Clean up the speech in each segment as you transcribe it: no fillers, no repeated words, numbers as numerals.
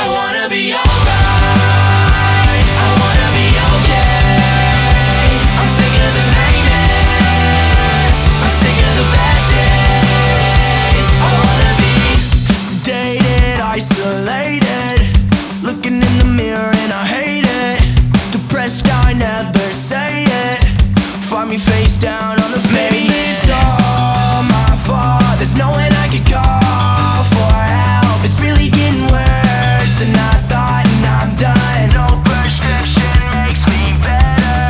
wanna be alright, I wanna be okay. I'm sick of the nightmares, I'm sick of the bad days. I wanna be sedated, isolated, looking in the mirror and I hate it. Depressed, I never say it. Find me face down on the pavement. Maybe it's all my fault, there's no one I could call for help. It's really getting worse than I thought, and I'm done. No prescription makes me better.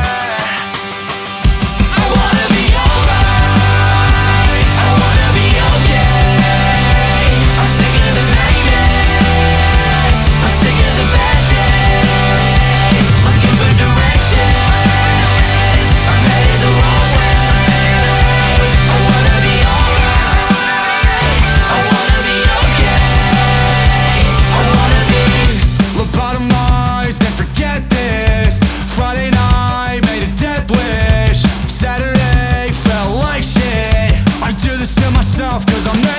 I wanna be alright, I wanna be okay. I'm sick of the nightmares, I'm sick of the bad days. Looking for direction, I'm headed the wrong way. I wanna be alright, I wanna be okay. I wanna be Lobotomized and forget this. Friday night made a death wish. Saturday felt like shit. I do this to myself cause I'm